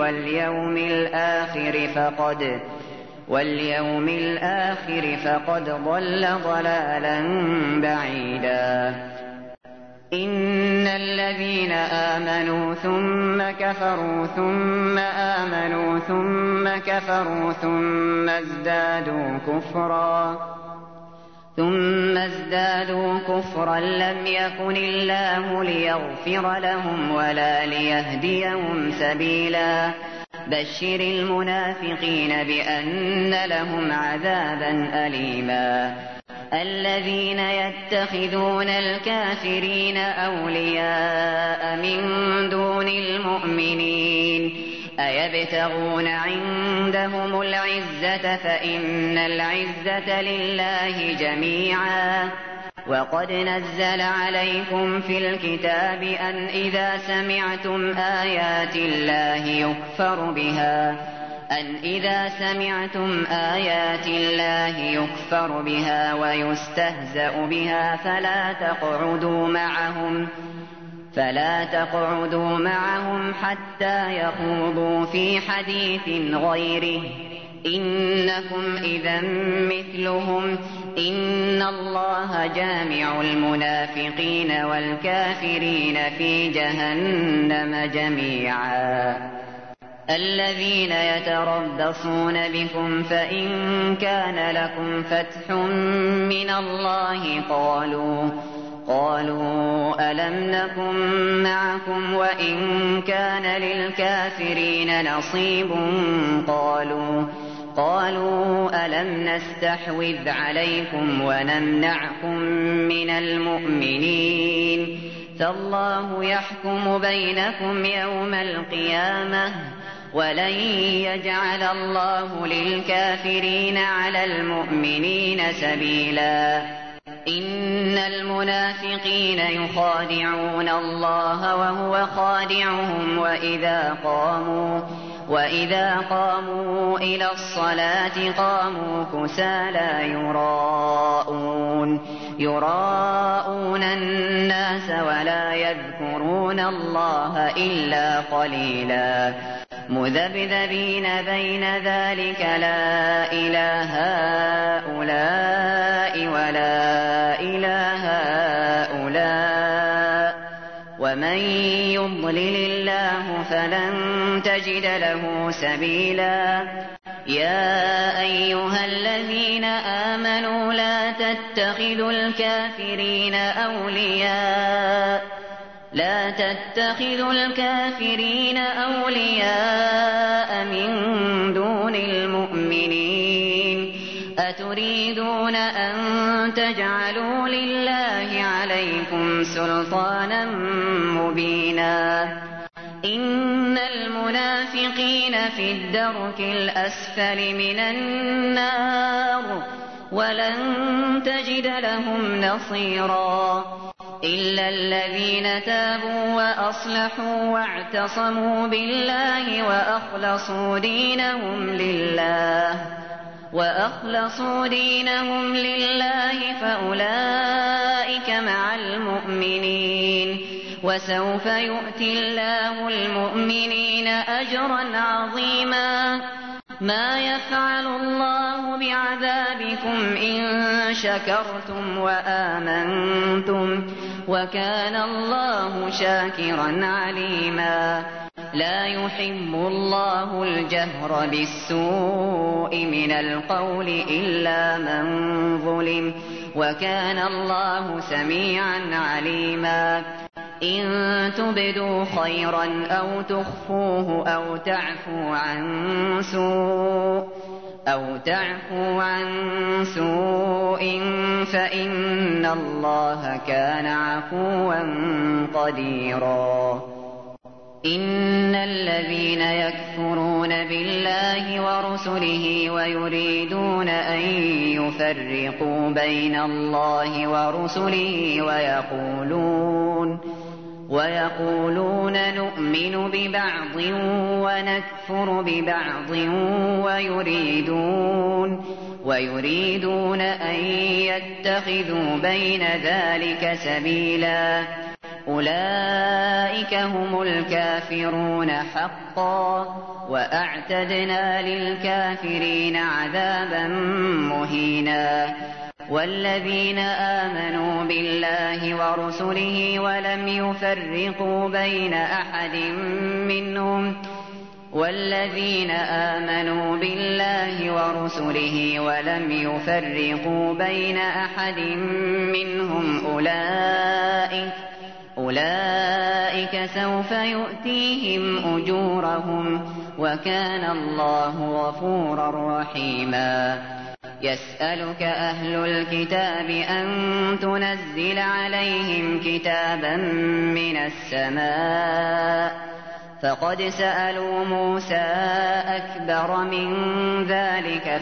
واليوم الآخر فقد ضل ضلالا بعيدا. إن الذين آمنوا ثم كفروا ثم آمنوا ثم كفروا ثم ازدادوا كفرا لم يكن الله ليغفر لهم ولا ليهديهم سبيلا. بشر المنافقين بأن لهم عذابا أليما. الذين يتخذون الكافرين أولياء من دون المؤمنين أيبتغون عندهم العزة فإن العزة لله جميعا. وقد نزل عليكم في الكتاب أن إذا سمعتم آيات الله يكفر بها ويستهزأ بها فلا تقعدوا معهم حتى يخوضوا في حديث غيره، إنكم إذا مثلهم. إن الله جامع المنافقين والكافرين في جهنم جميعا. الذين يتربصون بكم فإن كان لكم فتح من الله قالوا ألم نكن معكم وإن كان للكافرين نصيب قالوا ألم نستحوذ عليكم ونمنعكم من المؤمنين فالله يحكم بينكم يوم القيامة ولن يجعل الله للكافرين على المؤمنين سبيلا إن المنافقين يخادعون الله وهو خادعهم وإذا قاموا إلى الصلاة قاموا كسالى يراءون الناس ولا يذكرون الله إلا قليلا مذبذبين بين ذلك لا إله هؤلاء ولا إله هؤلاء ومن يضلل الله فلن تجد له سبيلا يا أيها الذين آمنوا لا تتخذوا الكافرين أولياء من دون المؤمنين أتريدون أن تجعلوا لله عليكم سلطانا مبينا إن المنافقين في الدرك الأسفل من النار ولن تجد لهم نصيرا إلا الذين تابوا وأصلحوا واعتصموا بالله وأخلصوا دينهم لله فأولئك مع المؤمنين وسوف يؤتي الله المؤمنين أجرا عظيما ما يفعل الله بعذابكم إن شكرتم وآمنتم وكان الله شاكرا عليما لا يحب الله الجهر بالسوء من القول إلا من ظلم وكان الله سميعا عليما إن تبدوا خيرا أو تخفوه أو تعفوا عن سوء فإن الله كان عفوا قديرا إن الذين يكفرون بالله ورسله ويريدون أن يفرقوا بين الله ورسله ويقولون نؤمن ببعض ونكفر ببعض ويريدون أن يتخذوا بين ذلك سبيلا أولئك هم الكافرون حقا وأعتدنا للكافرين عذابا مهينا والذين آمنوا بالله ورسله ولم يفرقوا بين أحد منهم أولئك سوف يؤتيهم أجورهم وكان الله غفورا رحيما يسألك أهل الكتاب أن تنزل عليهم كتابا من السماء فقد سألوا موسى أكبر من ذلك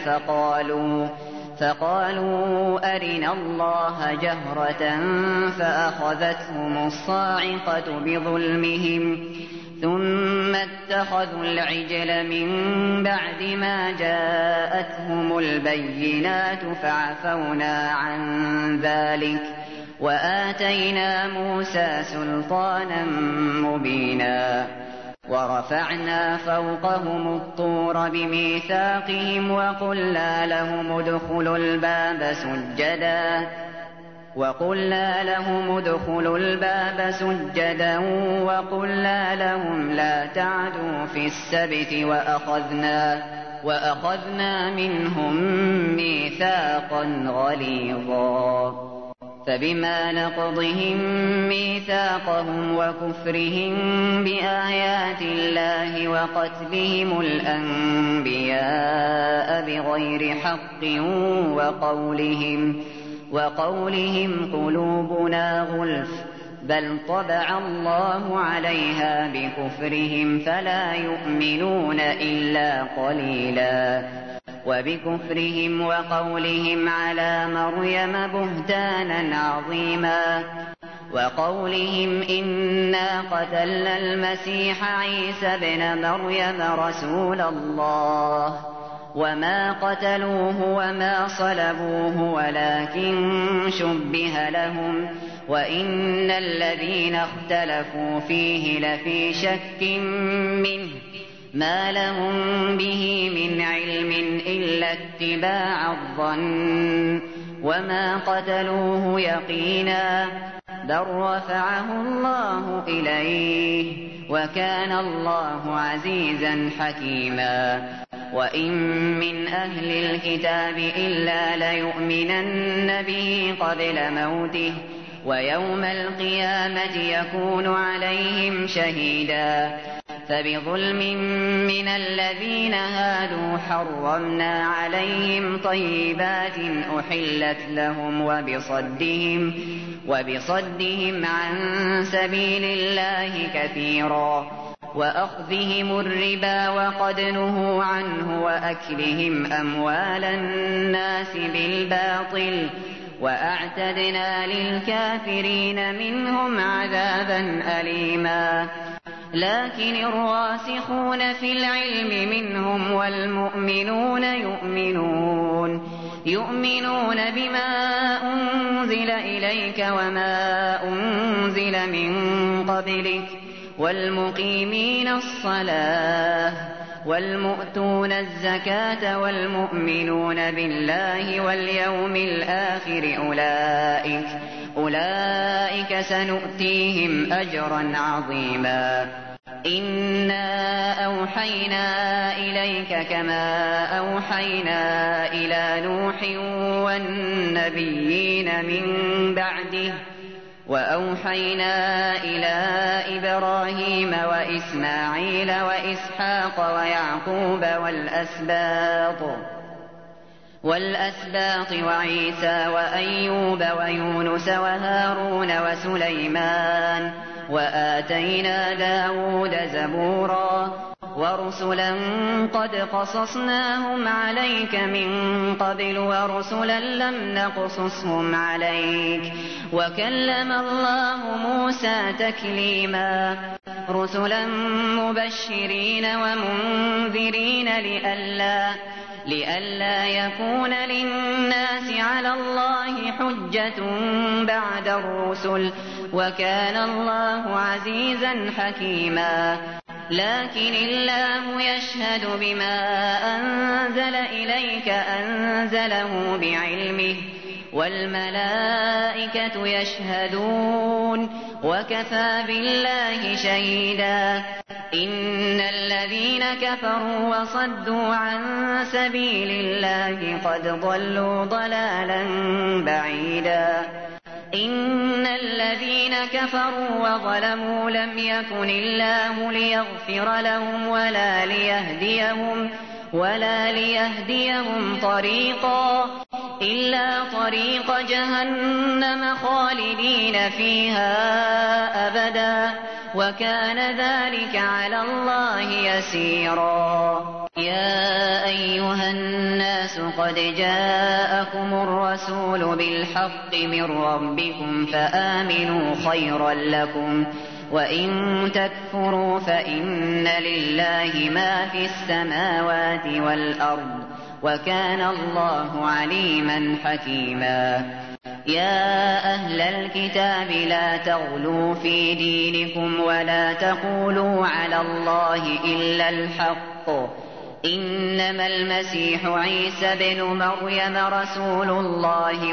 فقالوا أرنا الله جهرة فأخذتهم الصاعقة بظلمهم ثم اتخذوا العجل من بعد ما جاءتهم البينات فعفونا عن ذلك وآتينا موسى سلطانا مبينا ورفعنا فوقهم الطور بميثاقهم وقلنا لهم ادخلوا الباب سجدا وقلنا لهم لا تعدوا في السبت وأخذنا منهم ميثاقا غليظا فبما نقضهم ميثاقهم وكفرهم بآيات الله وقتلهم الأنبياء بغير حق وقولهم قلوبنا غلف بل طبع الله عليها بكفرهم فلا يؤمنون إلا قليلا وبكفرهم وقولهم على مريم بهتانا عظيما وقولهم إنا قتلنا المسيح عيسى ابن مريم رسول الله وما قتلوه وما صلبوه ولكن شبه لهم وإن الذين اختلفوا فيه لفي شك منه ما لهم به من علم إلا اتباع الظن وما قتلوه يقينا بل رفعه الله إليه وكان الله عزيزا حكيما وإن من أهل الكتاب إلا ليؤمنن به قبل موته ويوم القيامة يكون عليهم شهيدا فبظلم من الذين هادوا حرمنا عليهم طيبات أحلت لهم وبصدهم عن سبيل الله كثيرا وأخذهم الربا وقد نهوا عنه وأكلهم أموال الناس بالباطل وأعتدنا للكافرين منهم عذابا أليما لكن الراسخون في العلم منهم والمؤمنون يؤمنون بما أنزل إليك وما أنزل من قبلك والمقيمين الصلاة والمؤتون الزكاة والمؤمنون بالله واليوم الآخر أولئك سنؤتيهم أجرا عظيما إنا أوحينا إليك كما أوحينا إلى نوح والنبيين من بعده وأوحينا إلى إبراهيم وإسماعيل وإسحاق ويعقوب والأسباط وعيسى وأيوب ويونس وهارون وسليمان وآتينا داود زبورا ورسلا قد قصصناهم عليك من قبل ورسلا لم نقصصهم عليك وكلم الله موسى تكليما رسلا مبشرين ومنذرين لئلا يكون للناس على الله حجة بعد الرسل وكان الله عزيزا حكيما لكن الله يشهد بما أنزل إليك أنزله بعلمه والملائكة يشهدون وكفى بالله شهيدا إن الذين كفروا وصدوا عن سبيل الله قد ضلوا ضلالا بعيدا إن الذين كفروا وظلموا لم يكن الله ليغفر لهم ولا ليهديهم طريقا إلا طريق جهنم خالدين فيها أبدا وكان ذلك على الله يسيرا يا أيها الناس قد جاءكم الرسول بالحق من ربكم فآمنوا خيرا لكم وإن تكفروا فإن لله ما في السماوات والأرض وكان الله عليما حكيما يا أهل الكتاب لا تغلوا في دينكم ولا تقولوا على الله إلا الحق إنما المسيح عيسى بن مريم رسول الله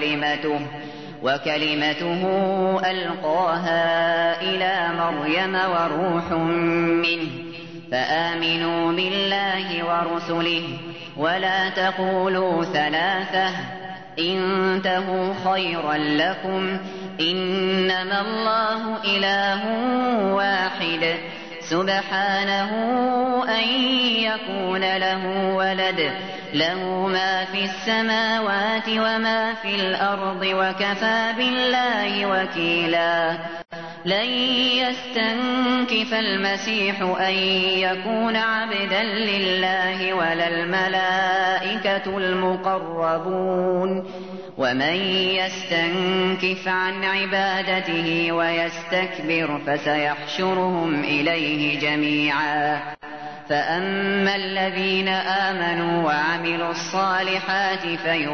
وكلمته ألقاها إلى مريم وروح منه فآمنوا بالله ورسله ولا تقولوا ثلاثة انتهوا خيرا لكم إنما الله إله واحد سبحانه أن يكون له ولد له ما في السماوات وما في الأرض وكفى بالله وكيلا لن يستنكف المسيح أن يكون عبدا لله ولا الملائكة المقربون ومن يستنكف عن عبادته ويستكبر فسيحشرهم إليه جميعا. فأما الذين آمنوا وعملوا الصالحات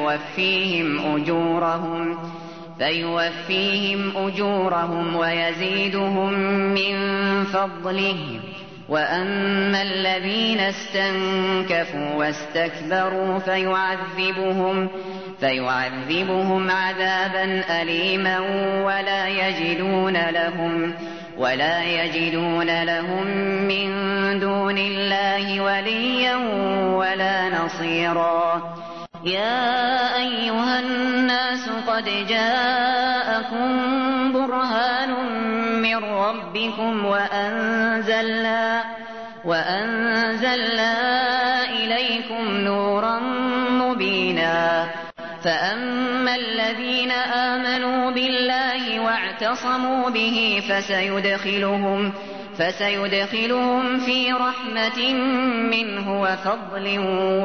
فيوفيهم أجورهم ويزيدهم من فضله. وأما الذين استنكفوا واستكبروا فيعذبهم عذابا أليما ولا يجدون لهم من دون الله وليا ولا نصيرا. يا أيها الناس قد جاءكم برهان من ربكم وأنزلنا إليكم نورا مبينا. فأما الذين آمنوا بالله واعتصموا به فسيدخلهم في رحمة منه وفضل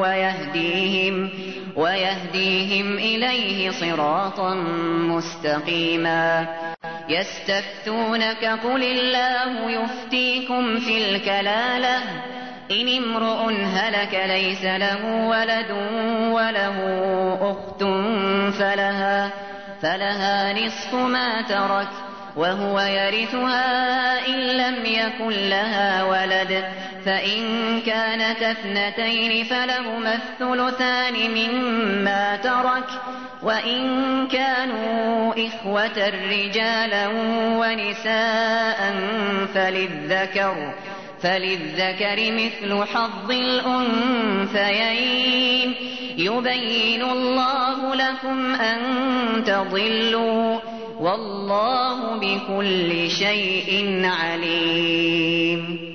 ويهديهم إليه صراطا مستقيما. يستفتونك قل الله يفتيكم في الكلالة إن امرؤ هلك ليس له ولد وله أخت فلها نصف ما ترك وهو يرثها إن لم يكن لها ولد. فإن كانت اثنتين فلهما الثلثان مما ترك وإن كانوا إخوة رجالا ونساء فللذكر مثل حظ الأنثيين. يبين الله لكم أن تضلوا والله بكل شيء عليم.